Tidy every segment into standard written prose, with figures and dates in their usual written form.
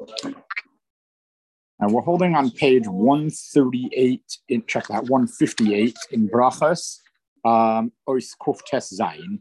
And we're holding on page 138, check that, 158 in Brachas, Ois Kuf Tes Zayin.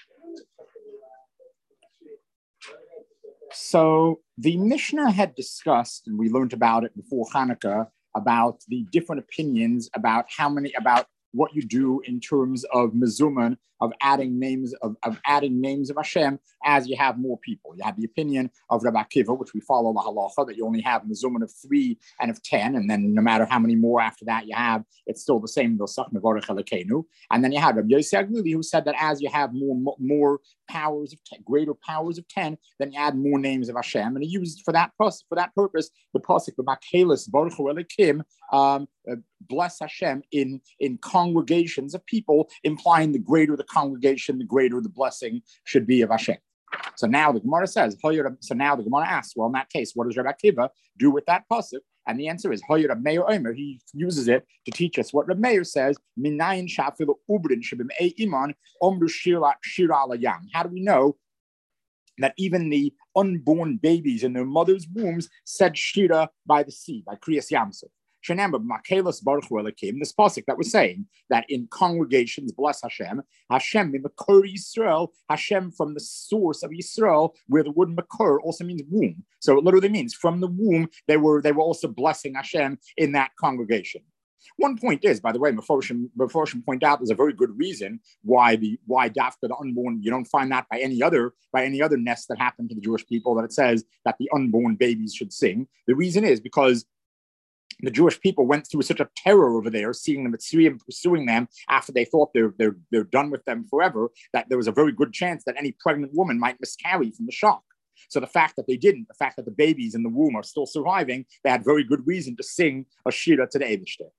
So the Mishnah had discussed, and we learned about it before Hanukkah, about the different opinions about about what you do in terms of mezuman, of adding names of Hashem as you have more people. You have the opinion of Rabbi Akiva, which we follow the halacha, that you only have mezuman of 3 and of 10, and then no matter how many more after that you have, it's still the same. And then you have Rabbi Yossi Aglili, who said that as you have more powers of 10, greater powers of 10, then you add more names of Hashem. And he used for that purpose the pasuk of Makelis Baruch Hu Elokim, bless Hashem in congregations of people, implying the greater the congregation, the greater the blessing should be of Hashem. So now the Gemara says, asks, well, in that case, what does Rabbi Akiva do with that pasuk? And the answer is, he uses it to teach us what Reb Meir says, how do we know that even the unborn babies in their mother's wombs said shira by the sea, by Kriyas Yamsuf? This pasuk that was saying that in congregations, bless Hashem, Hashem Makor Yisrael, Hashem from the source of Yisrael, where the word Makor also means womb. So it literally means from the womb they were also blessing Hashem in that congregation. One point is, by the way, Meforshim point out there's a very good reason why Dafka the unborn, you don't find that by any other nest that happened to the Jewish people, that it says that the unborn babies should sing. The reason is because the Jewish people went through such a terror over there, seeing the Mitzrayim pursuing them after they thought they're done with them forever, that there was a very good chance that any pregnant woman might miscarry from the shock. So the fact that they didn't, the fact that the babies in the womb are still surviving, they had very good reason to sing a shira to the Eibishter.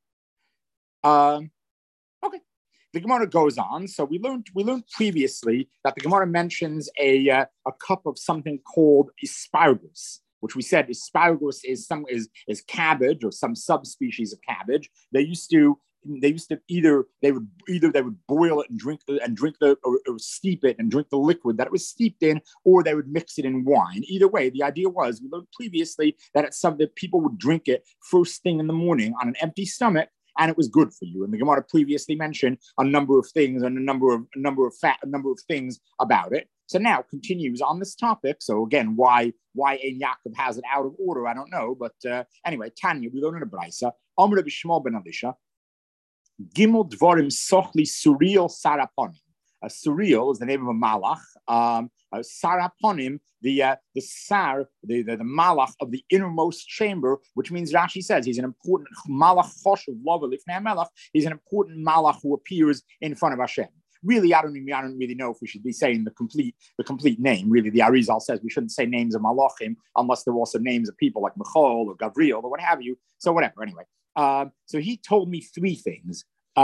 Okay. The Gemara goes on. So we learned previously that the Gemara mentions a cup of something called asparagus, which we said asparagus is cabbage or some subspecies of cabbage. They would boil it and drink or steep it and drink the liquid that it was steeped in, or they would mix it in wine. Either way, the idea was, we learned previously that it's something that people would drink it first thing in the morning on an empty stomach, and it was good for you. And the Gemara previously mentioned a number of things and a number of things about it. So now continues on this topic. So again, why Ein Yaakov has it out of order, I don't know. But anyway, Tanya, we learn in a brisa. Amr B'Shmuel ben Elisha, Gimel Dvarim Sochli Suriel Saraponim. Suriel is the name of a malach. Saraponim, the malach of the innermost chamber, which means Rashi says he's an important malach choshev lova lifnei melach. He's an important malach who appears in front of Hashem. Really, I don't really know if we should be saying the complete name. Really, the Arizal says we shouldn't say names of malachim unless they're also names of people like Michal or Gavriel or what have you. So whatever. Anyway, so he told me 3 things.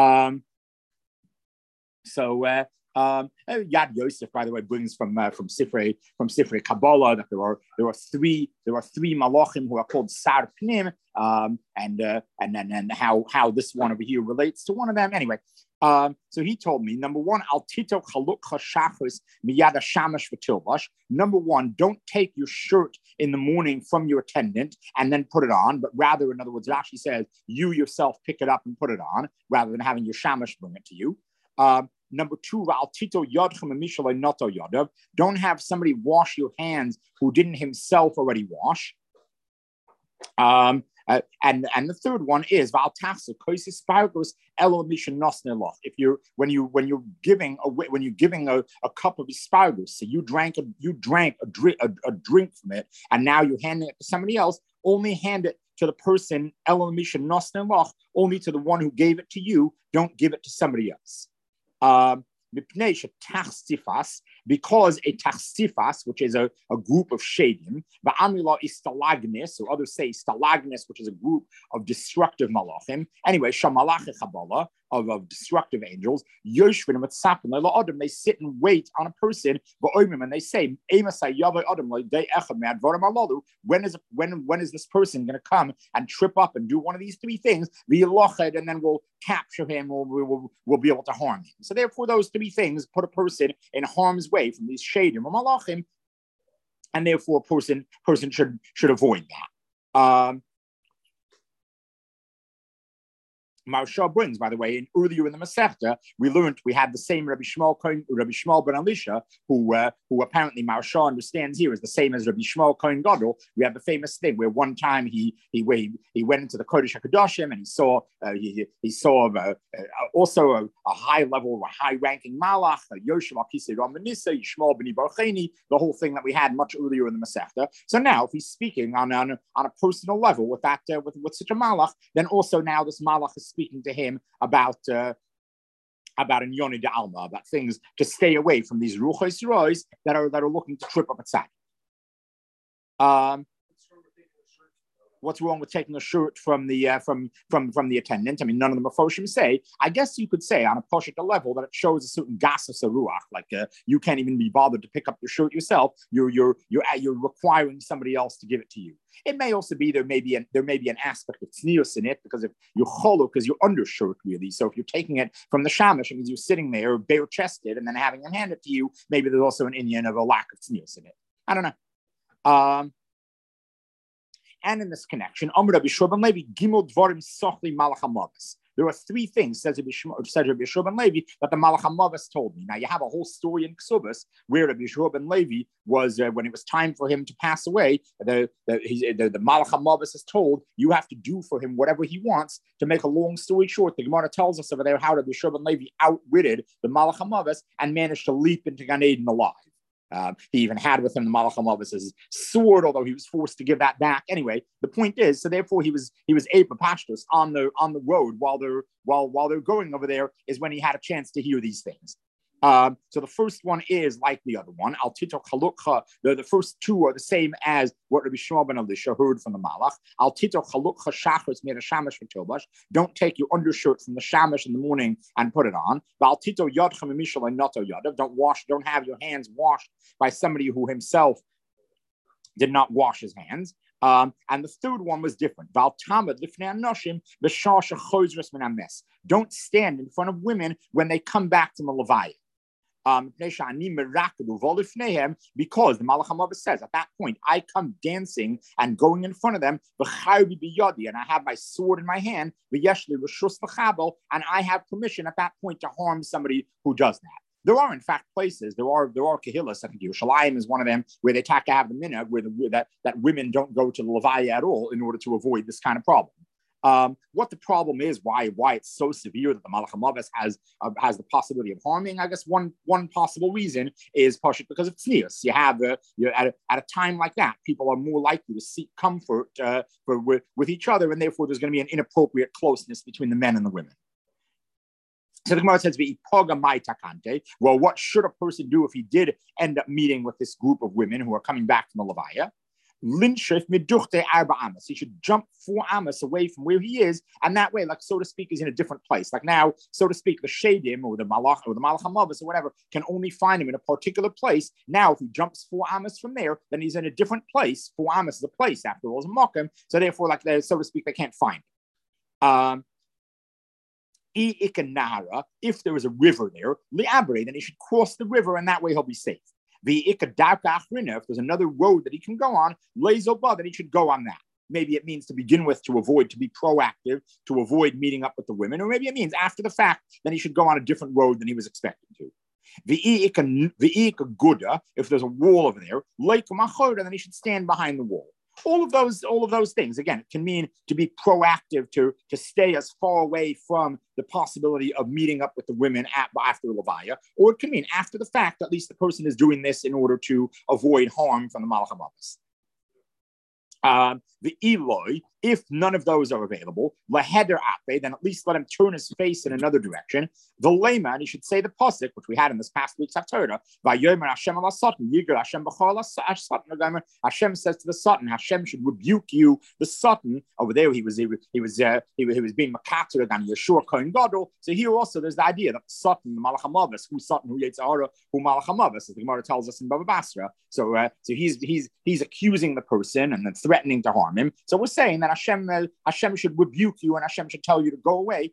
Yad Yosef, by the way, brings from Sifrei Kabbalah that there are 3 malachim who are called Sar Pnim, and then how this one over here relates to one of them. Anyway, so he told me, number 1, Al Tito Chaluk Chashachus Miyada Shamash V'Tilvash. Number 1, don't take your shirt in the morning from your attendant and then put it on, but rather, in other words, Rashi says you yourself pick it up and put it on, rather than having your shamash bring it to you. Number 2, don't have somebody wash your hands who didn't himself already wash. And the third one is if when you're giving a cup of asparagus, so you drank a drink from it, and now you're handing it to somebody else, only hand it to the person only to the one who gave it to you. Don't give it to somebody else. Because a tachsifas, which is a group of shadim, va'amila is stalagnis, or others say stalagnis, which is a group of destructive malachim. Anyway, shamalach chabala, of destructive angels, yoshvin with sapin adam, they sit and wait on a person, and they say, when is this person going to come and trip up and do one of these 3 things? And then we'll capture him, or we'll be able to harm him. So therefore, those 3 things put a person in harm's way from these shadim or malachim. and therefore a person should avoid that. Maharsha brings, by the way, earlier in the Masechta, we had the same Rabbi Shmuel ben Elisha, who apparently Maharsha understands here is the same as Rabbi Shmuel Kohen Gadol. We have the famous thing where one time he went into the Kodesh HaKadoshim and he saw also a high level, a high ranking Malach, Yoshem al Kisei Ramanisa, Yishmael ben Barcheni, the whole thing that we had much earlier in the Masechta. So now, if he's speaking on a personal level with that with such a Malach, then also now this Malach is speaking to him about Inyoni de Alma, about things to stay away from these ruchos rois that are looking to trip up a tzad. What's wrong with taking a shirt from the attendant? I mean, none of the Mefoshim say. I guess you could say on a poshut level that it shows a certain gasas ruach, like you can't even be bothered to pick up your shirt yourself. You're requiring somebody else to give it to you. It may also be there may be an aspect of tznius in it, because if you're cholo, because you're undershirt really. So if you're taking it from the shamash, it means you're sitting there bare chested and then having them hand it to you. Maybe there's also an inyan of a lack of tznius in it. I don't know. And in this connection, Amr Rabbi Shua ben Levi, Gimel Dvarim Sochli Malach HaMavos. There are three things, says Rabbi Shua ben Levi, that the Malach HaMavos told me. Now, you have a whole story in Ksubas where Rabbi Shua ben Levi was, when it was time for him to pass away, the Malach HaMavos is told, you have to do for him whatever he wants. To make a long story short, the Gemara tells us over there how Rabbi Shua ben Levi outwitted the Malach HaMavos and managed to leap into Gan Eden alive. He even had with him the Malach HaMavos' sword, although he was forced to give that back. Anyway, the point is, so therefore he was Apopashtos on the road while they're going over there is when he had a chance to hear these things. So the first one is like the other one. Al Tito Chalukcha, the first two are the same as what Rabbi Shmuel ben Elisha heard from the Malach. Al Tito Chalukcha Shachris made a shamash for Tobash. Don't take your undershirt from the shamash in the morning and put it on. Al Tito Yadchem Mishal and Nato Yadav. Don't have your hands washed by somebody who himself did not wash his hands. And the third one was different. Don't stand in front of women when they come back from a levaya. Because the Malach HaMavos says at that point, I come dancing and going in front of them, and I have my sword in my hand, and I have permission at that point to harm somebody who does that. There are, in fact, places, there are kahillas, I think Yerushalayim is one of them, where they have to have the minhag, that women don't go to the levaya at all in order to avoid this kind of problem. What the problem is, why it's so severe that the Malach HaMavos has the possibility of harming, I guess one possible reason is partially because of tznius. You have at a time like that, people are more likely to seek comfort with each other, and therefore there's going to be an inappropriate closeness between the men and the women. So the Gemara says, well, what should a person do if he did end up meeting with this group of women who are coming back from the levaya? He should jump 4 amas away from where he is, and that way, like so to speak, he's in a different place. Like now, so to speak, the Shadim or the Malach HaMavos or whatever can only find him in a particular place. Now, if he jumps 4 amas from there, then he's in a different place. 4 amas is a place, after all, is a mokum. So therefore, like so to speak, they can't find him. If there is a river there, then he should cross the river, and that way he'll be safe. If there's another road that he can go on, then he should go on that. Maybe it means to begin with to be proactive, to avoid meeting up with the women, or maybe it means after the fact, then he should go on a different road than he was expecting to. If there's a wall over there, then he should stand behind the wall. All of those things, again, it can mean to be proactive, to stay as far away from the possibility of meeting up with the women after the levaya, or it can mean after the fact, at least the person is doing this in order to avoid harm from the Malach HaMavos. The Eloi, if none of those are available, laheder ape, then at least let him turn his face in another direction. The layman, he should say the pasuk, which we had in this past week's Haftarah. Hashem says to the Satan, Hashem should rebuke you. The Satan over there, he was being makater on Yeshua Kohen Gadol. So here also there's the idea that the Satan, the Malach HaMavos, who Satan, who Yetzirah, who Malach HaMavos, as the Gemara tells us in Bava Basra. So he's accusing the person and then threatening to harm him. So we're saying that Hashem should rebuke you and Hashem should tell you to go away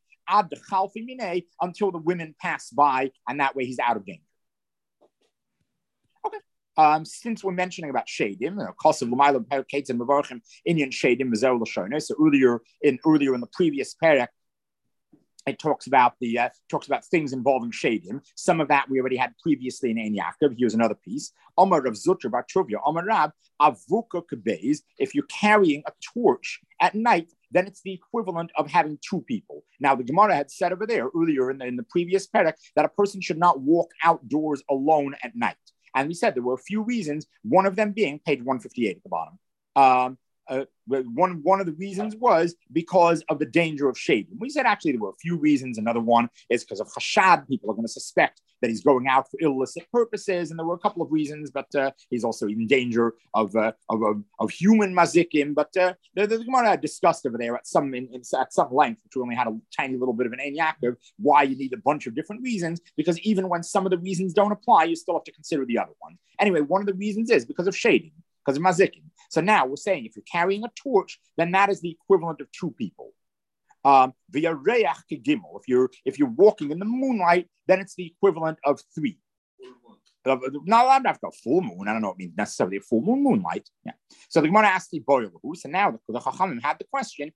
until the women pass by, and that way he's out of danger. Okay, Since we're mentioning about shadim, Kosev L'mayla Perkates and Mevarchim Inyan Shadim Mizel L'Shona. So earlier in the previous parak, it talks about things involving shadim. Some of that we already had previously in Ein Yaakov. Here's another piece. Omar Rav Zutra Bar Truvia, Omar Rab Avuka Kabeis. If you're carrying a torch at night, then it's the equivalent of having two people. Now, the Gemara had said over there earlier in the previous parak that a person should not walk outdoors alone at night. And we said there were a few reasons, one of them being page 158 at the bottom. One of the reasons was because of the danger of shadim. We said actually there were a few reasons. Another one is because of chashad. People are going to suspect that he's going out for illicit purposes, and there were a couple of reasons. But he's also in danger of human mazikim. But the Gemara discussed over there at some length, which we only had a tiny little bit of an Ein Yaakov, why you need a bunch of different reasons. Because even when some of the reasons don't apply, you still have to consider the other one. Anyway, one of the reasons is because of shadim, because of mazikim. So now we're saying if you're carrying a torch, then that is the equivalent of two people. Via reach gimel. If you're walking in the moonlight, then it's the equivalent of three. Now I'm not a full moon. I don't know what it means necessarily a full moonlight. Yeah. So the Gemara asked the boiler. So now the Chachamim had the question.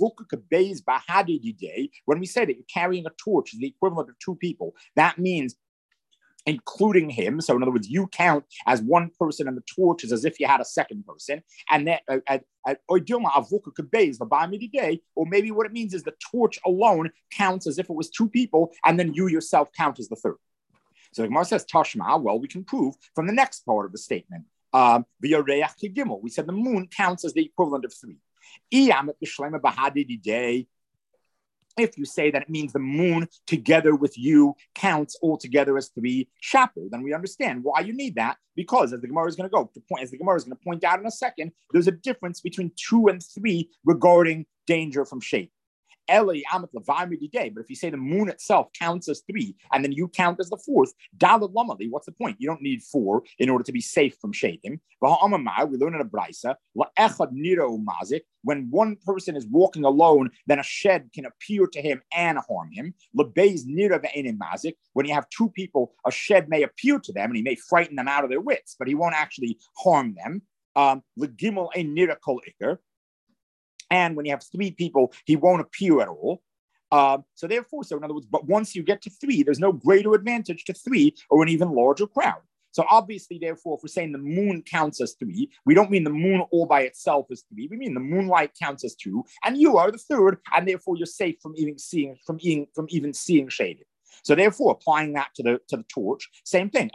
When we say that you're carrying a torch is the equivalent of two people, that means including him. So in other words, you count as one person and the torch is as if you had a second person. And that or maybe what it means is the torch alone counts as if it was two people, and then you yourself count as the third. So the Gemara says, Tashma, well, we can prove from the next part of the statement. We said the moon counts as the equivalent of three. If you say that it means the moon together with you counts altogether as three shaper, then we understand why you need that. Because as the Gemara is going to point out in a second, there's a difference between 2 and 3 regarding danger from shade. But if you say the moon itself counts as 3 and then you count as the 4th, what's the point? You don't need 4 in order to be safe from shadim. We learn in a brisa, when one person is walking alone, then a shed can appear to him and harm him. When you have 2 people, a shed may appear to them and he may frighten them out of their wits, but he won't actually harm them. And when you have 3 people, he won't appear at all. So in other words, but once you get to 3, there's no greater advantage to 3 or an even larger crowd. So obviously, therefore, if we're saying the moon counts as 3, we don't mean the moon all by itself as 3. We mean the moonlight counts as 2, and you are the third, and therefore you're safe from even seeing shaded. So therefore, applying that to the torch, same thing.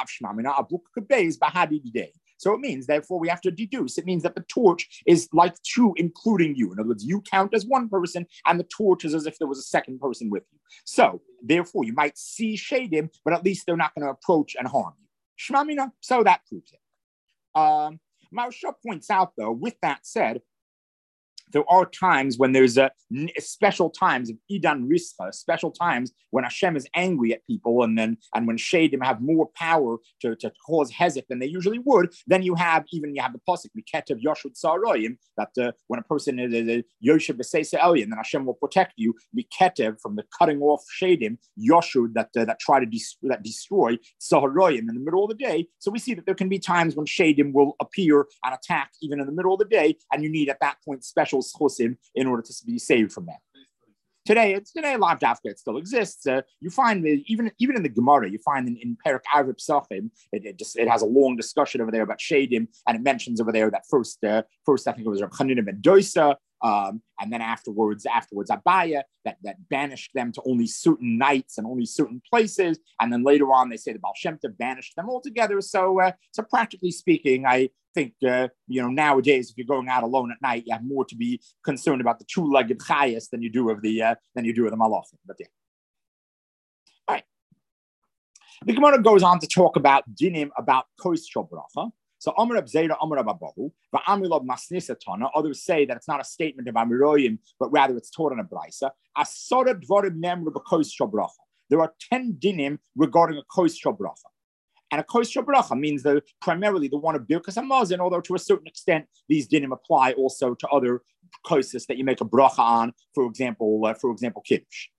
So it means, therefore, we have to deduce. It means that the torch is like 2, including you. In other words, you count as one person, and the torch is as if there was a second person with you. So, therefore, you might see shadim, but at least they're not going to approach and harm you. Shmamina, so that proves it. Maharsha points out, though, with that said, there are times when there's special times of Idan Rischa, special times when Hashem is angry at people, and when Shadim have more power to cause hezek than they usually would, then you have the pasuk Miketev Yoshud Sa'aroyim, that when a person is Yoshev B'Seisa Elyon, then Hashem will protect you. Miketev, from the cutting off Shadim, Yoshud that try to destroy Sa'aroyim in the middle of the day. So we see that there can be times when Shadim will appear and attack even in the middle of the day, and you need at that point special schusim in order to be saved from that. Today, Lav Dafka, it still exists. You find even in the Gemara, you find in Perek Arib Psachim, it has a long discussion over there about Shadim, and it mentions over there that first I think it was Reb Chanina ben Dosa, and then afterwards Abaya that banished them to only certain nights and only certain places, and then later on they say the Baal Shem Tov banished them altogether. So practically speaking, I think nowadays if you're going out alone at night, you have more to be concerned about the 2-legged chayas than you do of the malachim. But yeah, all right. The Gemara goes on to talk about dinim about kos shel bracha. So Amar Abzeda, Amar Ababahu, Va'amilov Masnisatana. Others say that it's not a statement of Amiroyim, but rather it's taught in a brisa. Asora dvarim nemru b'kos shel bracha. There are 10 dinim regarding a kos shel bracha. And a kos shel bracha means primarily the one of Birkas Hamazon, although to a certain extent these dinim apply also to other kosses that you make a bracha on, for example, kiddush.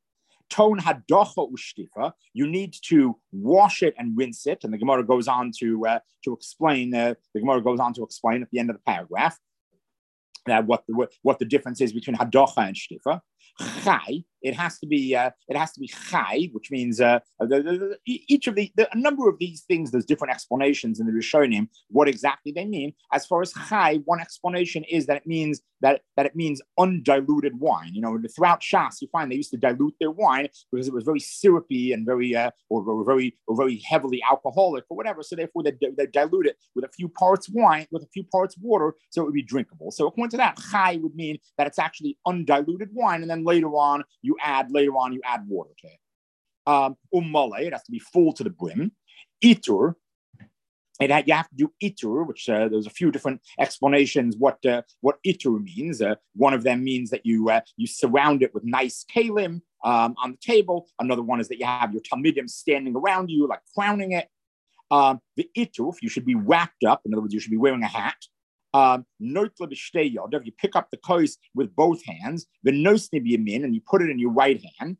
Ton hadocha ushtifa. You need to wash it and rinse it. And the Gemara goes on to explain. The Gemara goes on to explain at the end of the paragraph what the difference is between hadocha and shtifa. Chai, it has to be chai, which means each of a number of these things. There's different explanations in the Rishonim what exactly they mean. As far as chai, one explanation is that it means undiluted wine. Throughout Shas, you find they used to dilute their wine because it was very syrupy and very very heavily alcoholic or whatever. So therefore, they dilute it with a few parts wine, with a few parts water, so it would be drinkable. So according to that, chai would mean that it's actually undiluted wine, and then later on you add water to it. Umale, it has to be full to the brim. Itur, you have to do itur, which there's a few different explanations what itur means. One of them means that you surround it with nice kalim on the table. Another one is that you have your talmidim standing around you, like crowning it. The ituf, you should be wrapped up. In other words, you should be wearing a hat. You pick up the kos with both hands, the nosni b'yamin, and you put it in your right hand.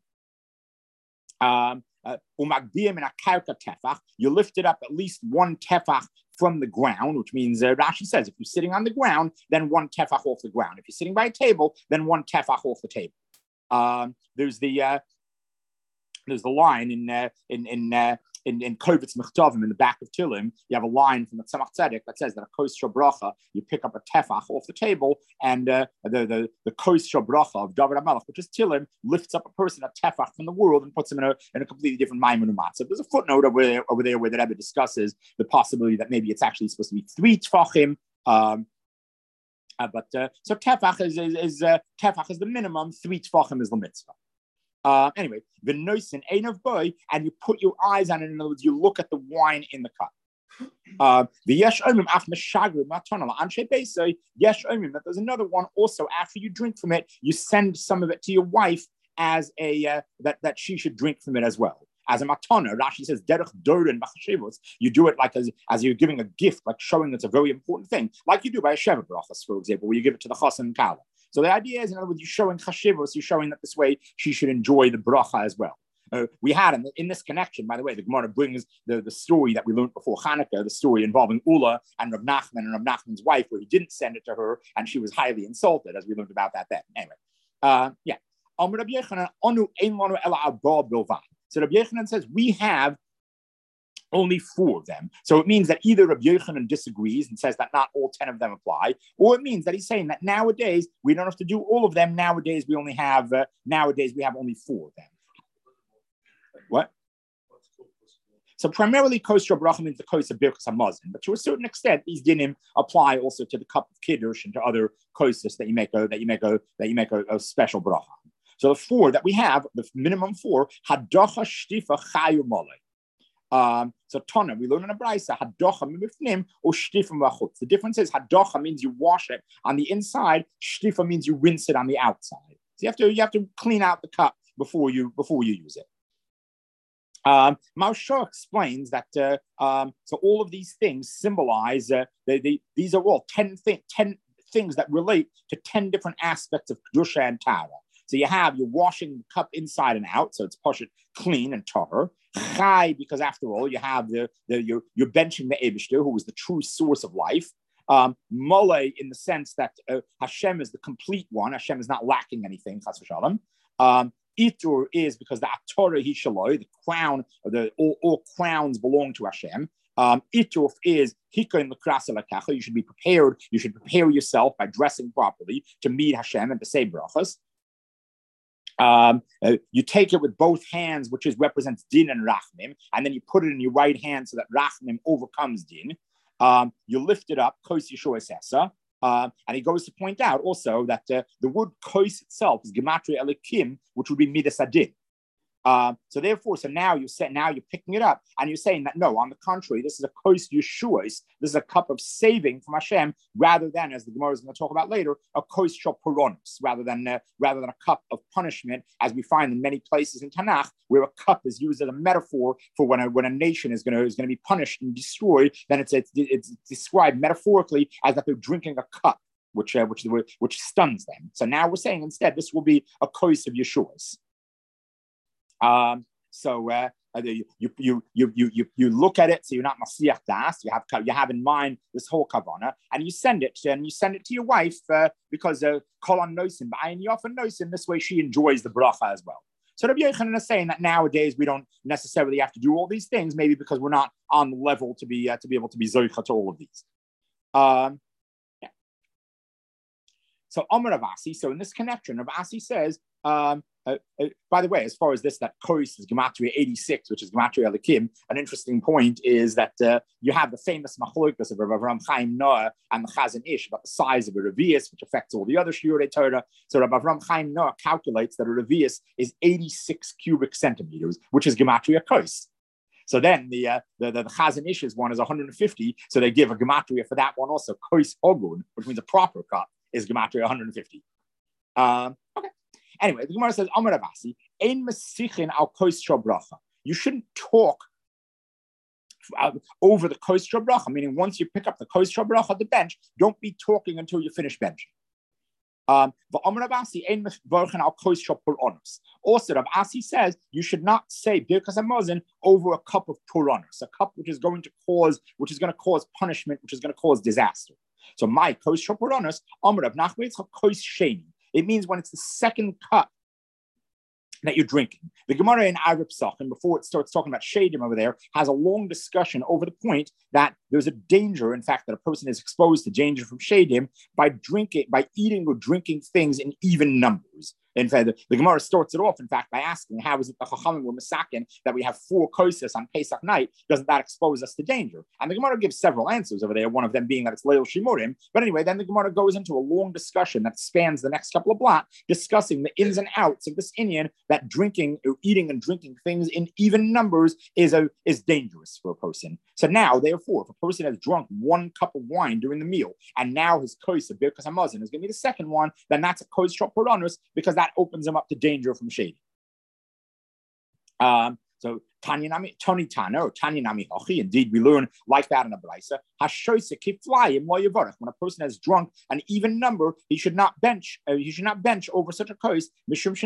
You lift it up at least one tefach from the ground, which means Rashi says if you're sitting on the ground, then one tefach off the ground. If you're sitting by a table, then one tefach off the table. There's the line in Kovitz Mechtavim in the back of Tilim. You have a line from the Tzemach Tzedek that says that a kos shel bracha, you pick up a tefach off the table, and the kos shel bracha of David HaMelech, which is Tilim, lifts up a person a tefach from the world and puts him in a completely different maimun umatzah. There's a footnote over there where the Rebbe discusses the possibility that maybe it's actually supposed to be 3 tefachim. So tefach is the minimum, 3 tefachim is the mitzvah. Anyway, the noisin ein of boy, and you put your eyes on it. In other words, you look at the wine in the cup. The yesh omim af meshagrim matanala anshe beisay yesh omim. That there's another one also. After you drink from it, you send some of it to your wife as a that she should drink from it as well. As a matana, Rashi says derech dorin b'chashivos. You do it like as you're giving a gift, like showing it's a very important thing, like you do by a sheva brachas, for example, where you give it to the chassan and kala. So the idea is, in other words, you're showing chashivos, you're showing that this way she should enjoy the bracha as well. We had in this connection, by the way, the Gemara brings the story that we learned before Hanukkah, the story involving Ula and Rav Nachman and Rav Nachman's wife, where he didn't send it to her and she was highly insulted, as we learned about that then. Anyway, So Rabbi Yochanan says, we have only 4 of them. So it means that either Rabbi Yochanan disagrees and says that not all 10 of them apply, or it means that he's saying that nowadays we don't have to do all of them. Nowadays we have only 4 of them. What? So primarily kos shel bracha means the kos of birkas hamazon, but to a certain extent these dinim apply also to the cup of kiddush and to other kosas that you make a special bracha. So the 4 that we have, the minimum 4, hadocha shtifa chayu malei. So Tana, we learn in a braysa, hadocha mimifnim or shtifim v'achutz. The difference is hadocha means you wash it on the inside, shtifa means you rinse it on the outside. So you have to clean out the cup before you use it. Maharsha explains that so all of these things symbolize these are all 10 things that relate to 10 different aspects of kedusha and tara. So you're washing the cup inside and out, so it's pashut, clean and tahor. Chai, because after all, you have you're benching the Eibishter, who is the true source of life. Mole, in the sense that Hashem is the complete one. Hashem is not lacking anything, chas v'shalom. Itur is because the Atorah he shaloi, the crown, all crowns belong to Hashem. Ituf is hikain l'krasa l'kacha. You should be prepared. You should prepare yourself by dressing properly to meet Hashem and to say brachas. You take it with both hands, which represents din and rachmim, and then you put it in your right hand so that rachmim overcomes din. You lift it up, kos yeshua sesa. And he goes to point out also that the word kos itself is gematria elikim, which would be midas adin. So now you're picking it up and you're saying that no, on the contrary, this is a kos yeshuos. This is a cup of saving from Hashem, rather than, as the Gemara is going to talk about later, a kos shel puronos, rather than a cup of punishment, as we find in many places in Tanakh, where a cup is used as a metaphor for when a nation is going to be punished and destroyed. Then it's described metaphorically as that they're drinking a cup which stuns them. So now we're saying instead this will be a kos of yeshuos. You look at it, so you're not masiach das. You have in mind this whole kavana, and you send it to your wife because kol on noisim, and you often noisim. This way, she enjoys the bracha as well. So Rabbi Yochanan is saying that nowadays we don't necessarily have to do all these things, maybe because we're not on the level to be able to be zoicha to all of these. Yeah. So Amar Rav Asi. So in this connection, Rav Asi says. By the way, as far as this, that Kois is Gematria 86, which is Gematria Elikim, an interesting point is that you have the famous machlokas of Rav Avraham Chaim Noah and the Chazon Ish about the size of a revius, which affects all the other Shiurei Torah. So Rav Avraham Chaim Noah calculates that a revius is 86 cubic centimeters, which is Gematria Kois. So then the Chazon Ish's one is 150, so they give a Gematria for that one also. Kois Ogun, which means a proper cut, is Gematria 150. Okay. Anyway, the Gemara says, Amar Rav Asi, Ein mesichin al kois bracha. You shouldn't talk over the kois bracha, meaning once you pick up the kois bracha at the bench, don't be talking until you finish benching. Also, Rav Asi says you should not say Birkas Hamazon over a cup of Puranos, a cup which is going to cause punishment, which is going to cause disaster. So my kois Puranos, Amar Rav Nachman kois sheni. It means when it's the second cup that you're drinking. The Gemara in Arab Sachin, before it starts talking about shadim over there, has a long discussion over the point that there's a danger, in fact, that a person is exposed to danger from shadim by eating or drinking things in even numbers. In fact, the Gemara starts it off, in fact, by asking, how is it the Chachamim were masakin that we have 4 kosos on Pesach night? Doesn't that expose us to danger? And the Gemara gives several answers over there, one of them being that it's Leil Shimurim. But anyway, then the Gemara goes into a long discussion that spans the next couple of blot, discussing the ins and outs of this inyan that drinking or eating and drinking things in even numbers is dangerous for a person. So now, therefore, if a person has drunk 1 cup of wine during the meal, and now his kois of Birkas Hamazon is going to be the second one, then that's a kois shop poranus, because that opens him up to danger from shady. So Tanya Tana or Tanya Nami Hochi, indeed we learn like that in the Braisa. When a person has drunk an even number, he should not bench over such a kois. Because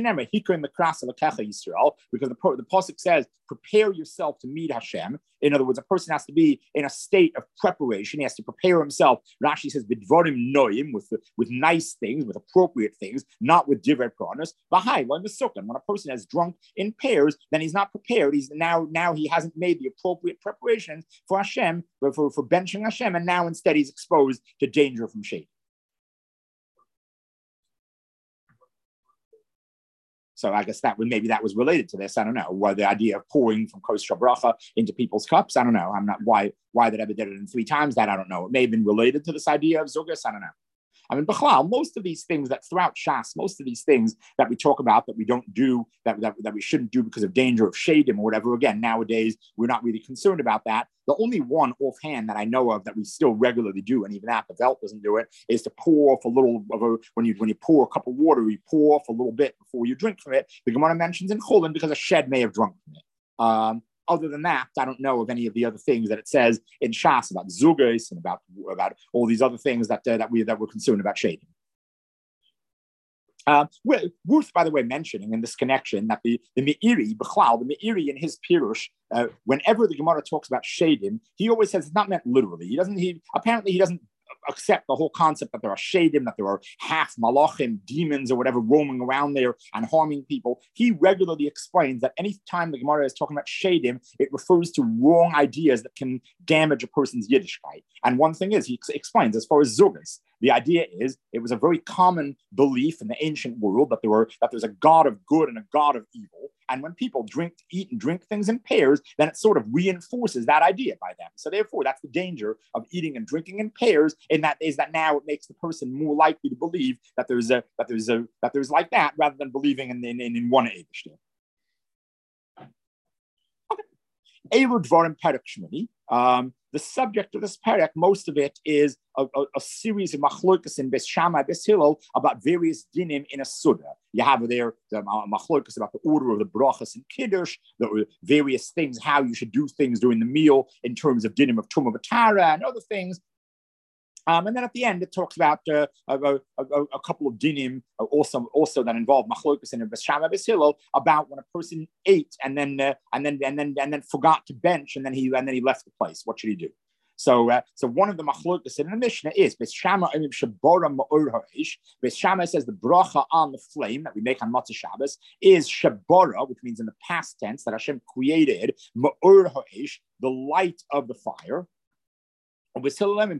the pasuk says, prepare yourself to meet Hashem. In other words, a person has to be in a state of preparation. He has to prepare himself. Rashi says, bidvarim noim, with nice things, with appropriate things, not with divrei pranas. When a person has drunk in pairs, then he's not prepared. He's now he hasn't made the appropriate preparations for Hashem, for benching Hashem, and now instead he's exposed to danger from shade. So I guess that was related to this. I don't know. Why the idea of pouring from kosher bracha into people's cups. I don't know. I'm not why that ever did it in 3 times. That I don't know. It may have been related to this idea of zugas. I don't know. I mean, Bechlal, most of these things that throughout Shas, most of these things that we talk about that we don't do, that we shouldn't do because of danger of shadim or whatever, again, nowadays, we're not really concerned about that. The only one offhand that I know of that we still regularly do, and even that the Velt doesn't do it, is to pour off a little when you pour a cup of water, you pour off a little bit before you drink from it. The Gemara mentions in Chulin because a shed may have drunk from it. Other than that, I don't know of any of the other things that it says in Shas about zugas and about all these other things that we're concerned about shading. Worth, by the way, mentioning in this connection that the Meiri, the Meiri in his Pirush, whenever the Gemara talks about shadim, he always says it's not meant literally. He doesn't accept the whole concept that there are shadim, that there are half malachim, demons or whatever roaming around there and harming people. He regularly explains that any time the Gemara is talking about shadim, it refers to wrong ideas that can damage a person's Yiddishkeit. And one thing is, he explains as far as zugas, the idea is it was a very common belief in the ancient world that there's a God of good and a God of evil. And when people eat and drink things in pairs, then it sort of reinforces that idea by them. So therefore, that's the danger of eating and drinking in pairs. That now it makes the person more likely to believe that there's like that rather than believing in one Eibishter. Okay. Eilud Dvarim Perek Shmini. The subject of this parak, most of it is a series of machlokas in Beis Shammai, Beis Hillel about various dinim in a suda. You have there the machlokas about the order of the brachas and kiddush, the various things, how you should do things during the meal in terms of dinim of tumah v'tara and other things. And then at the end, it talks about a couple of dinim also that involve machlokas and Beis Shammai Beis Hillel about when a person ate and then forgot to bench and then he left the place. What should he do? So one of the machlokas in the Mishnah is Beis Shammai Shabora Ma'or Ha'esh. Beis Shammai says the bracha on the flame that we make on Motzei Shabbos is Shabora, which means in the past tense that Hashem created Ma'or Ha'esh, the light of the fire. Beis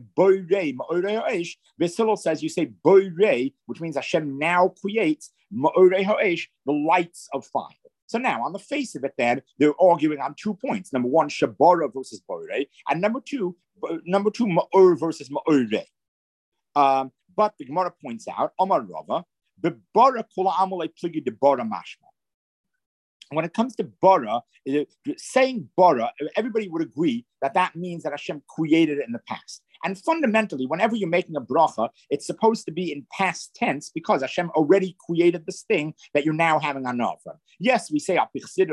Hillel says you say Boirei, which means Hashem now creates Ma'orei Ha'esh, the lights of fire. So now, on the face of it, then they're arguing on 2 points. Number one, Shabara versus Boirei, and number two, Ma'or versus Ma'orei. But the Gemara points out, Amar Rava, B'bara kula amalei pligi de bara mashma. When it comes to bara, saying bara, everybody would agree that means that Hashem created it in the past. And fundamentally, whenever you're making a bracha, it's supposed to be in past tense because Hashem already created this thing that you're now having on offer. Yes, we say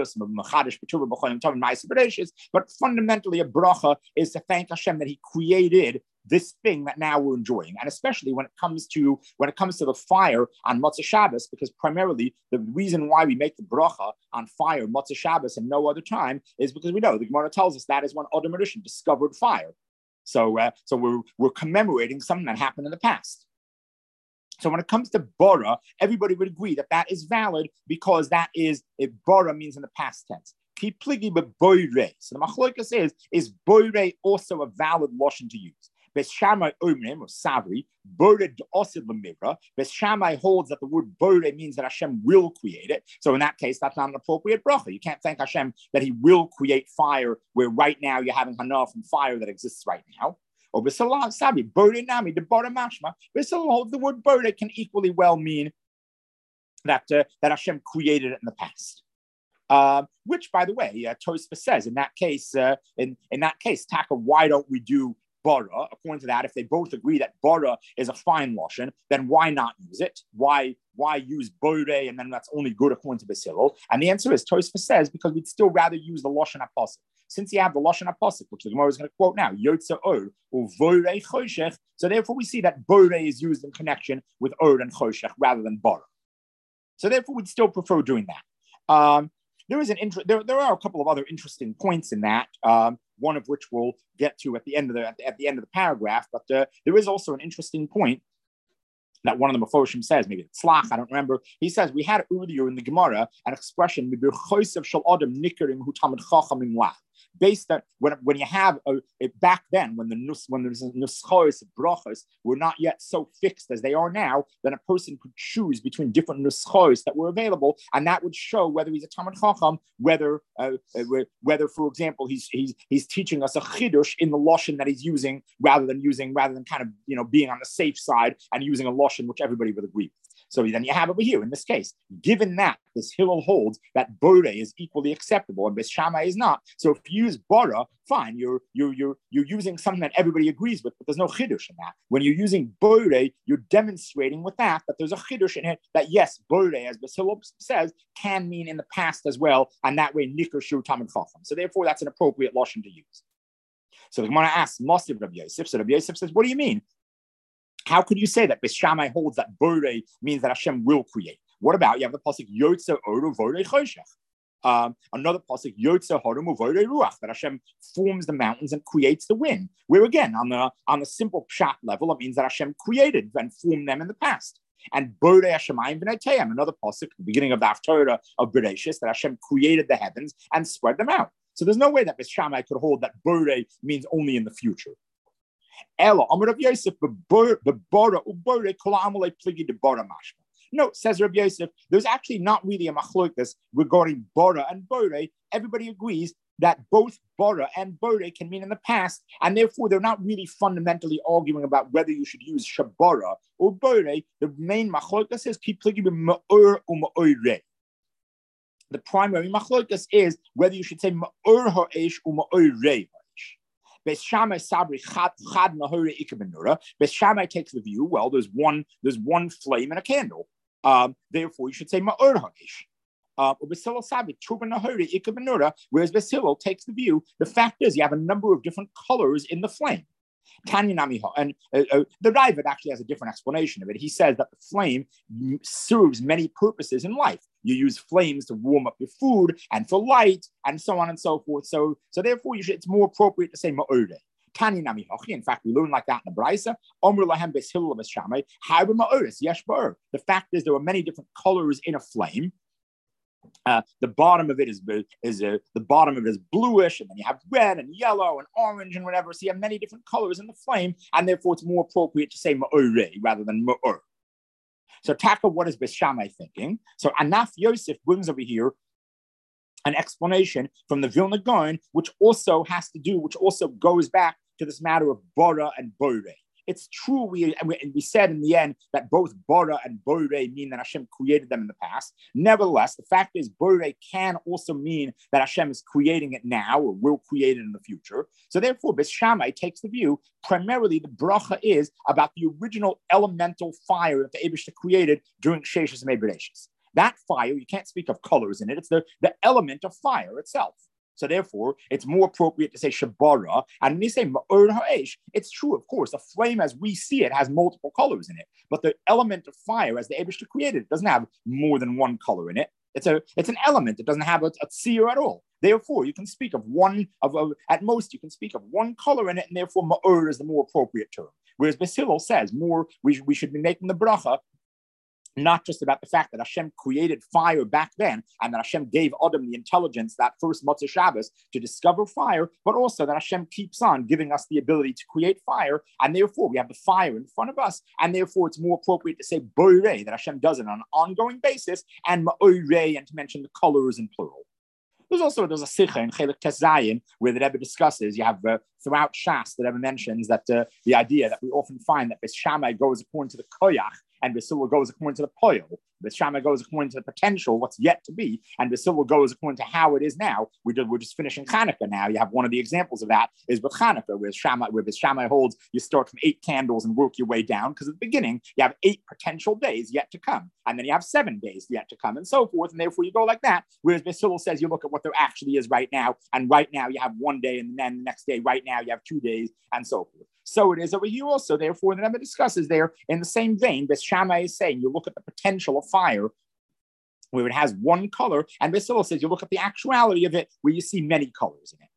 but fundamentally a bracha is to thank Hashem that He created this thing that now we're enjoying, and especially when it comes to the fire on Motzei Shabbos, because primarily the reason why we make the bracha on fire Motzei Shabbos and no other time is because we know the Gemara tells us that is when Adam HaRishon discovered fire. So we're commemorating something that happened in the past. So when it comes to bara, everybody would agree that is valid because that is bara means in the past tense. So the machlokas is boirei also a valid lashon to use? Beis Shammai Omrim or Savri, Bored Osid Lemivra. Beis Shammai holds that the word Bored means that Hashem will create it. So in that case, that's not an appropriate bracha. You can't thank Hashem that He will create fire where right now you're having hana from fire that exists right now. Or Beis Sabi, Bored Nami, the Bara Mashma. Beis holds the word Bored can equally well mean that Hashem created it in the past. Which, by the way, Tosfos says in that case, Taka, why don't we do bara? According to that, if they both agree that bara is a fine lashon, then why not use it? Why use borei and then that's only good according to Beis Hillel? And the answer is Tosfos says because we'd still rather use the lashon haposik. Since you have the lashon haposik, which the Gemara is going to quote now, yotze or vorei choshech. So therefore, we see that borei is used in connection with or and choshech rather than bara. So therefore, we'd still prefer doing that. There are a couple of other interesting points in that. One of which we'll get to at the end of the paragraph. But there is also an interesting point that one of the Meforshim says, maybe it's Tzlach, I don't remember. He says we had earlier in the Gemara an expression based on when you have back then when the nuschos brachos were not yet so fixed as they are now, then a person could choose between different nuschos that were available, and that would show whether he's a Talmid Chacham, whether for example he's teaching us a chidush in the lashon that he's using rather than kind of being on the safe side and using a lashon which everybody would agree with. So then you have over here, in this case, given that this Hillel holds that borei is equally acceptable and Beis Shammai is not. So if you use bara, fine, you're using something that everybody agrees with, but there's no chidush in that. When you're using borei, you're demonstrating with that there's a chidush in it, that yes, borei, as Beis Hillel says, can mean in the past as well, and that way nikar shu Talmid Chacham. So therefore, that's an appropriate lashon to use. So the Gemara asks, Masiv Rabbi Yosef. So Rabbi Yosef says, what do you mean? How could you say that Beis Shammai holds that borei means that Hashem will create? What about you have the pasuk Yotze Oru Vorei Choshech? Another pasuk Yotze Horum Vorei Ruach, that Hashem forms the mountains and creates the wind. Where again, on the simple pshat level, it means that Hashem created and formed them in the past. And Borei Hashemayim V'noteihem, another pasuk, the beginning of the Haftarah of Bereshis, that Hashem created the heavens and spread them out. So there's no way that Beis Shammai could hold that borei means only in the future. No, says Rabbi Yosef, there's actually not really a machlokes regarding bara and borei. Everybody agrees that both bara and borei can mean in the past, and therefore they're not really fundamentally arguing about whether you should use shabara or borei. The main machlokes is ma'or or ma'orei. The primary machlokes is whether you should say ma'or ha'esh or ma'orei. Beis Shammai sabri chad nahore ikabenura. Beis Shammai takes the view, well, there's one flame in a candle. Therefore, you should say ma'or ha'esh. Beis Hillel sabri truba nahore ikabenura. Whereas Beis Hillel takes the view, the fact is you have a number of different colors in the flame. Tanya Namiho. And the Raavad actually has a different explanation of it. He says that the flame serves many purposes in life. You use flames to warm up your food and for light and so on and so forth. So therefore, it's more appropriate to say ma'ore. Tanya Namiho. In fact, we learn like that in the Braisa. Omer lahem beis Hillel beis Shammai. Ha'ber ma'ores yesh ba'or. The fact is there are many different colors in a flame. The bottom of it is bluish, and then you have red and yellow and orange and whatever. So you have many different colors in the flame, and therefore it's more appropriate to say ma'ore rather than ma'or. So Taka, what is Beis Shammai thinking? So Anaf Yosef brings over here an explanation from the Vilna Gaon, which also goes back to this matter of bara and bore. It's true, we said in the end that both bara and bore mean that Hashem created them in the past. Nevertheless, the fact is bore can also mean that Hashem is creating it now or will create it in the future. So therefore, Beis Shammai takes the view, primarily the bracha is about the original elemental fire that the Eibishter created during Sheshes and Bereshis. That fire, you can't speak of colors in it. It's the element of fire itself. So therefore, it's more appropriate to say Shabara. And when you say Ma'or Ha'esh, it's true, of course. A flame as we see it has multiple colors in it. But the element of fire, as the Eibishter created, it doesn't have more than one color in it. It's an element. It doesn't have a tzir at all. Therefore, you can speak of at most, you can speak of one color in it, and therefore Ma'or is the more appropriate term. Whereas Beis Hillel says we should be making the bracha not just about the fact that Hashem created fire back then and that Hashem gave Adam the intelligence that first Motzei Shabbos to discover fire, but also that Hashem keeps on giving us the ability to create fire, and therefore we have the fire in front of us, and therefore it's more appropriate to say Borei, that Hashem does it on an ongoing basis, and Ma'orei, and to mention the colors in plural. There's a sikha in Chelik Tes Zayin where the Rebbe discusses, you have throughout Shas, the Rebbe mentions that the idea that we often find that Beis Shammai goes according to the koyach, and Beis Hillel goes according to the poil. Beis Shammai goes according to the potential, what's yet to be, and Beis Hillel goes according to how it is now. We're just finishing Hanukkah now. You have one of the examples of that is with Hanukkah, where Beis Shammai holds you start from 8 candles and work your way down, because at the beginning you have 8 potential days yet to come, and then you have 7 days yet to come, and so forth, and therefore you go like that. Whereas Beis Hillel says you look at what there actually is right now, and right now you have 1 day, and then the next day, right now you have 2 days, and so forth. So it is over here also. Therefore, the Rebbe discusses there in the same vein. Beis Shammai is saying you look at the potential of fire where it has one color, and Beis Hillel says you look at the actuality of it where you see many colors in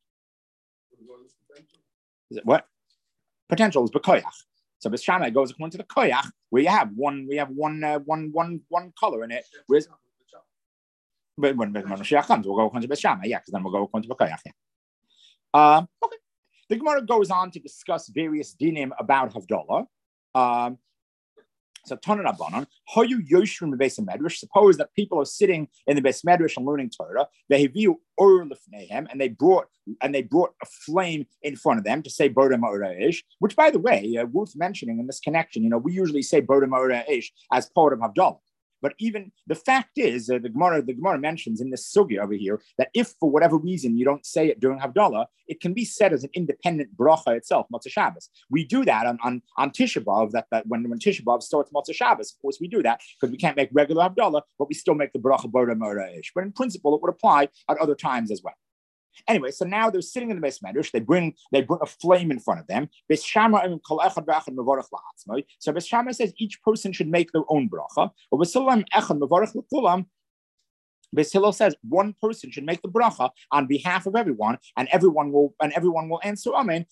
it. Is it what? Potential is b'koyach. So Beis Shammai goes according to the koyach where you have one color in it. Whereas, but when Mashiach comes, we'll go according to Beis Shammai, because then we'll go according to b'koyach. Okay. The Gemara goes on to discuss various dinim about Havdalah. So Tanan Rabbanan, Hayu Yoshrim the Beis Medrash. Suppose that people are sitting in the Beis Medrash and learning Torah. They view Ur Lefnehem, and they brought a flame in front of them to say Bodem Ma'oreh, which, by the way, worth mentioning in this connection. We usually say Bodem Ma'oreh as part of Havdalah. But even the fact is, the Gemara mentions in this sugya over here that if for whatever reason you don't say it during Havdalah, it can be said as an independent bracha itself, Motzei Shabbos. We do that on Tisha B'Av, that when Tisha B'Av starts Motzei Shabbos, of course we do that because we can't make regular Havdalah, but we still make the bracha Bodeh Ma'oreh. But in principle, it would apply at other times as well. Anyway, so now they're sitting in the Beis Medrash. They bring a flame in front of them. Beis Shammai says each person should make their own bracha. Beis Hillel says one person should make the bracha on behalf of everyone, and everyone will answer Amen.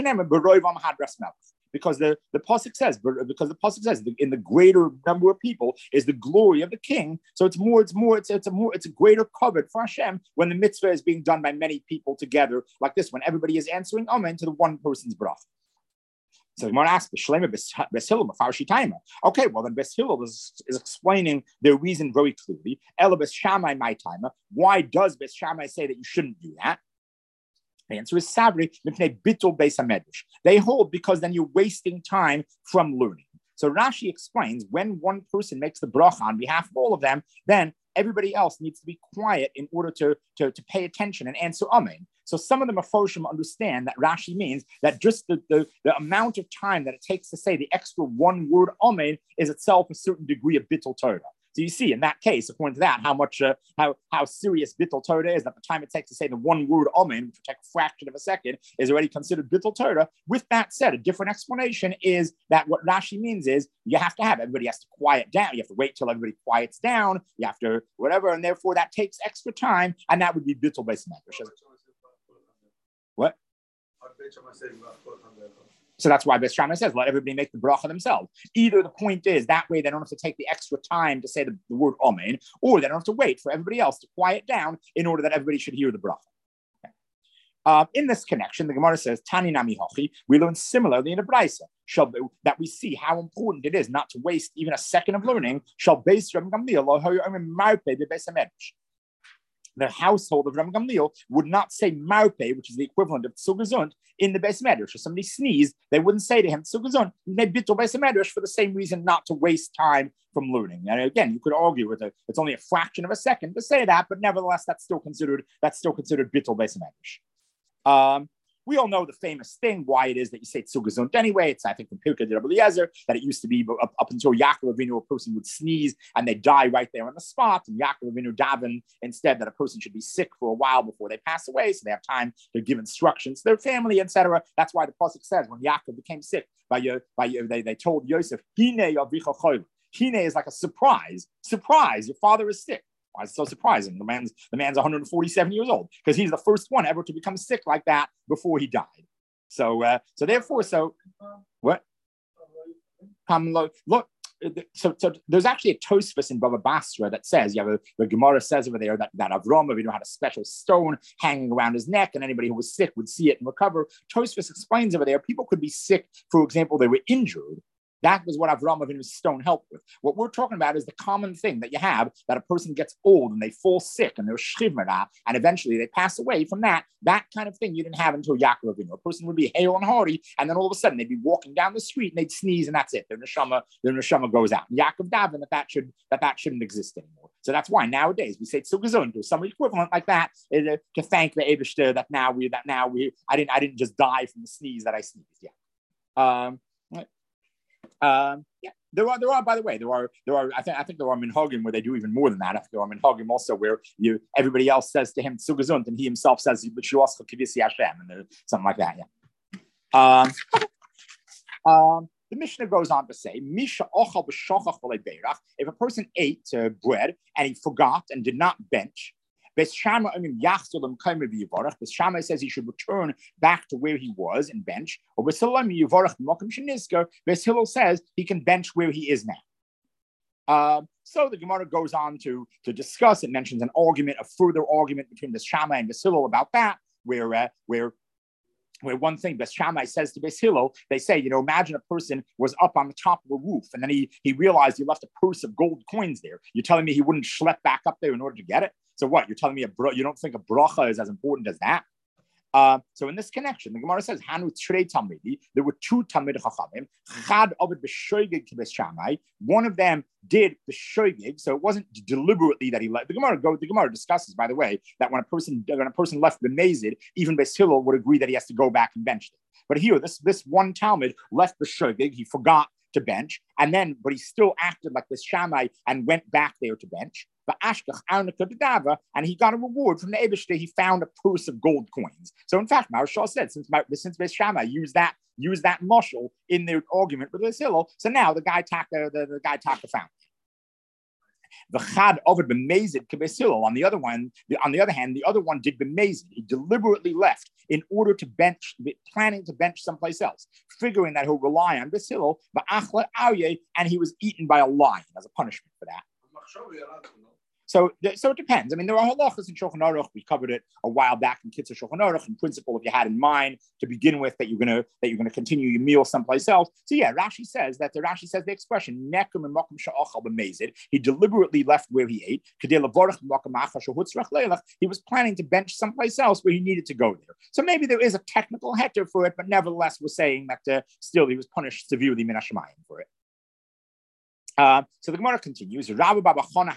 Because the pasuk says, in the greater number of people is the glory of the king. So it's a greater covet for Hashem when the mitzvah is being done by many people together like this, when everybody is answering Amen to the one person's bracha. So Gemara asks, Beis Hillel, okay, well then Beis Hillel is explaining their reason very clearly. Ela Beis Shammai my timer. Why does Beis Shammai say that you shouldn't do that? The answer is Sabri Mipnei Bitul Beis HaMedrash. They hold because then you're wasting time from learning. So Rashi explains when one person makes the bracha on behalf of all of them, then everybody else needs to be quiet in order to pay attention and answer Amen. So some of the Meforshim understand that Rashi means that just the amount of time that it takes to say the extra one word Amen is itself a certain degree of Bittul Torah. So you see, in that case, according to that, how much how serious bittul Torah is. At the time it takes to say the one word omen, which would take a fraction of a second, is already considered bittul Torah. With that said, a different explanation is that what Rashi means is you have to have everybody has to quiet down. You have to wait till everybody quiets down. You have to whatever, and therefore that takes extra time, and that would be bittul beis medrash. What? So that's why Beis Shammai says, let everybody make the bracha themselves. Either the point is that way they don't have to take the extra time to say the word Amen, or they don't have to wait for everybody else to quiet down in order that everybody should hear the bracha. Okay. In this connection, the Gemara says, Tani nami hochi, we learn similarly in the Braisa, that we see how important it is not to waste even a second of learning. The household of Ram Gamliel would not say marpe, which is the equivalent of tzugazund, in the Beis Medrash. If somebody sneezed, they wouldn't say to him tzugazund. They bittul Beis Medrash for the same reason, not to waste time from learning. And again, you could argue with it; it's only a fraction of a second to say that, but nevertheless, that's still considered bittul Beis Medrash. We all know the famous thing, why it is that you say tzugazont anyway. It's, I think, from Pirkei Rabbi Eliezer, that it used to be up until Yaakov Avinu, a person would sneeze and they die right there on the spot. And Yaakov Avinu daven instead that a person should be sick for a while before they pass away, so they have time to give instructions to their family, etc. That's why the pasuk says when Yaakov became sick, they told Yosef, "Hine avicha choyle." Hine is like a surprise. Surprise! Your father is sick. Why is it so surprising? The man's 147 years old because he's the first one ever to become sick like that before he died. So what? Look. So there's actually a Tosfos in Baba Basra that says, the Gemara says over there that Avram Avinu had a special stone hanging around his neck, and anybody who was sick would see it and recover. Tosfos explains over there, people could be sick, for example, they were injured. That was what Avram Avinu's stone helped with. What we're talking about is the common thing that you have, that a person gets old and they fall sick and they're shchivmera, and eventually they pass away from that. That kind of thing you didn't have until Yaakov Avinu. A person would be hale and hearty, and then all of a sudden they'd be walking down the street and they'd sneeze, and that's it. Their neshama goes out. And Yaakov daven that shouldn't exist anymore. So that's why nowadays we say tzugazon, or some equivalent like that, to thank the Eibishter that now I didn't just die from the sneeze that I sneezed. Yeah. There are. By the way, there are. I think there are minhagim where they do even more than that. I think there are minhagim also where everybody else says to him tzugazont, and he himself says b'shuascha kivisi Hashem, and something like that. Yeah. The Mishnah goes on to say, Misha ochal b'shochach v'lei beirach. If a person ate bread and he forgot and did not bench, Beis Shammai says he should return back to where he was and bench. Or Beis Hillel says he can bench where he is now. So the Gemara goes on to discuss. It mentions a further argument between Beis Shammai and Beis Hillel about that, where one thing Beis Shammai says to Beis Hillel, they say, imagine a person was up on the top of a roof and then he realized he left a purse of gold coins there. You're telling me he wouldn't schlep back up there in order to get it? So what? You're telling me you don't think a bracha is as important as that? So in this connection, the Gemara says, Hanu Trei Talmidi, there were two Talmid Chachamim, Chad Ovid b'shoigig to Beis Shammai. One of them did b'shoigig, so it wasn't deliberately that he left. The Gemara discusses, by the way, that when a person left b'mezid, even Beis Hillel would agree that he has to go back and bench it. But here, this one Talmud left b'shoigig, he forgot to bench, but he still acted like Beis Shammai and went back there to bench. And he got a reward from the Eibishter. He found a purse of gold coins. So in fact, Maharshal said, since Beis Shammai used that mashal in their argument with Beis Hillel, so now the guy taka found. The chad ovid b'mezid k'Beis Hillel. On the other hand, the other one did b'mezid. He deliberately left in order to bench, planning to bench someplace else, figuring that he'll rely on Beis Hillel, and he was eaten by a lion as a punishment for that. So it depends. I mean, there are halachas in Shulchan Aruch. We covered it a while back in Kitzur Shulchan Aruch. In principle, if you had in mind to begin with that you're gonna continue your meal someplace else. So yeah, Rashi says the expression nekum and makom she'achal b'mezid. He deliberately left where he ate. He was planning to bench someplace else where he needed to go there. So maybe there is a technical heter for it, but nevertheless, we're saying that still he was punished severely min hashamayim for it. So the Gemara continues. Rabbi Baba Chana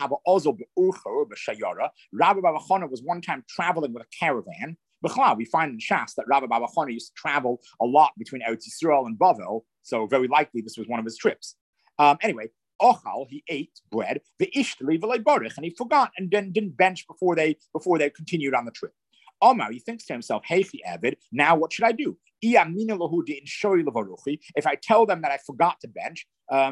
was one time traveling with a caravan. We find in Shas that Rabbi Baba Chana used to travel a lot between Eretz Yisrael and Bavel, so very likely this was one of his trips. Anyway, Ochal, he ate bread, the ishtali v'lei barich, and he forgot and then didn't bench before they continued on the trip. Omar, he thinks to himself, Heichi Evid, now what should I do? If I tell them that I forgot to bench,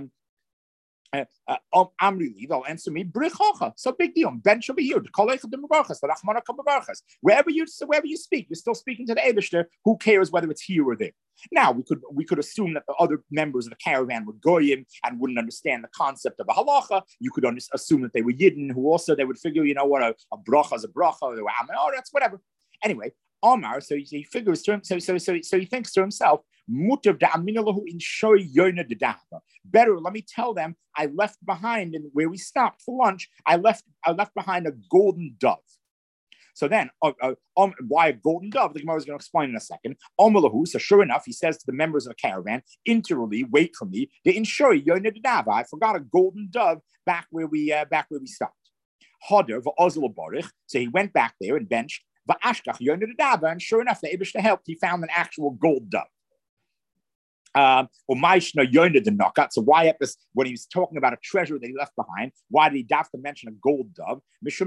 Amri, they'll answer me, Brichocha. So big deal. Bench over here. Wherever you speak, you're still speaking to the Eibishter. Who cares whether it's here or there? Now we could assume that the other members of the caravan were goyim and wouldn't understand the concept of a halacha. You could assume that they were yidden, who also they would figure, what a bracha is a bracha. They were that's whatever. Anyway, Omar, so he figures to him, so he thinks to himself, better, let me tell them I left behind, and where we stopped for lunch, I left behind a golden dove. So then, why a golden dove? The Gemara is going to explain in a second. So sure enough, he says to the members of the caravan, interally, wait for me. I forgot a golden dove back where we stopped. So he went back there and benched. And sure enough, the Eibishter helped. He found an actual gold dove. So why at this, when he was talking about a treasure that he left behind, why did he have to mention a gold dove? Because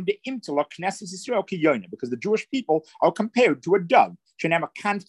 the Jewish people are compared to a dove. As the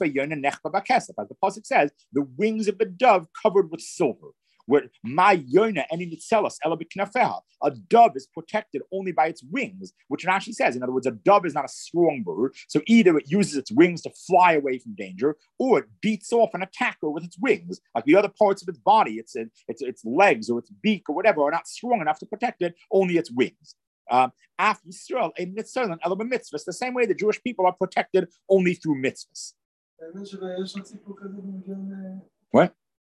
pasuk says, the wings of the dove covered with silver. Where my yona and in itself, a dove is protected only by its wings, which Rashi says. In other words, a dove is not a strong bird, so either it uses its wings to fly away from danger, or it beats off an attacker with its wings. Like the other parts of its body, its legs or its beak or whatever are not strong enough to protect it. Only its wings. Af Yisrael a mitzvah, mitzvahs. The same way the Jewish people are protected only through mitzvahs. What?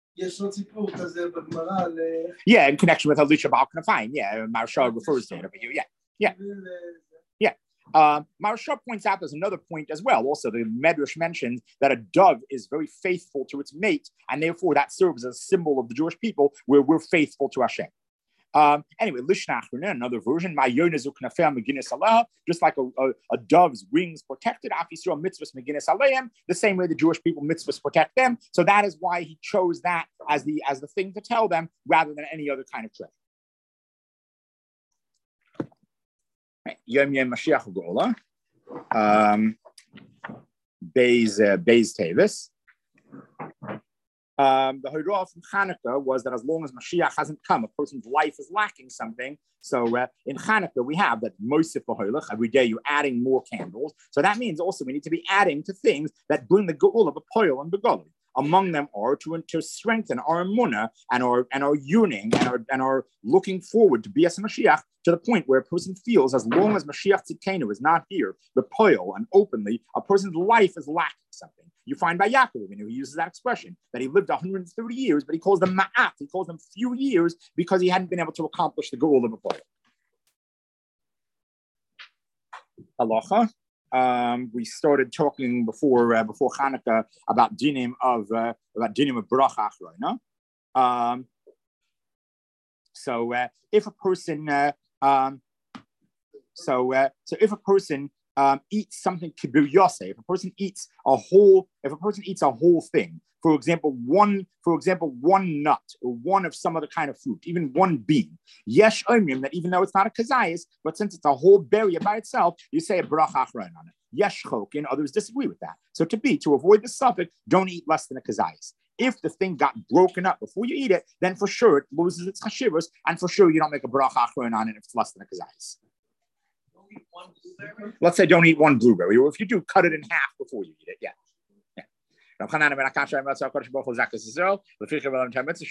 Yeah, in connection with Elisha Baal Knafayim. Yeah, Maharsha refers to it over here. Yeah. Maharsha points out there's another point as well. Also, the Medrash mentions that a dove is very faithful to its mate, and therefore that serves as a symbol of the Jewish people where we're faithful to Hashem. Anyway, Lishnach, another version, just like a dove's wings protected, the same way the Jewish people mitzvahs protect them. So that is why he chose that as the thing to tell them rather than any other kind of treasure. Yom Yom Mashiach Geula, Beis Tevis. The Hurrah from Hanukkah was that as long as Mashiach hasn't come, a person's life is lacking something. So in Hanukkah, we have that Mosif V'Hoilach, every day you're adding more candles. So that means also we need to be adding to things that bring the Geula of Poil and Begoli. Among them are to strengthen our emunah and our yearning and our looking forward to Bias Mashiach to the point where a person feels as long as Mashiach Tzidkenu is not here, the Poil and openly, a person's life is lacking something. You find by Yaakov, he uses that expression, that he lived 130 years, but he calls them ma'at, he calls them few years because he hadn't been able to accomplish the goal of a player. Halacha. We started talking before Hanukkah about dinim of bracha achrona. So if a person eats something kibir yosef, if a person eats a whole thing, for example, one nut or one of some other kind of fruit, even one bean, yesh omrim, that even though it's not a kazayis, but since it's a whole berry by itself, you say a bracha achron on it. Yesh chokin, others disagree with that. So to avoid the suffix, don't eat less than a kazayis. If the thing got broken up before you eat it, then for sure it loses its chashivas, and for sure you don't make a bracha achron on it if it's less than a kazayis. Let's say don't eat one blueberry, or if you do, cut it in half before you eat it. Yeah.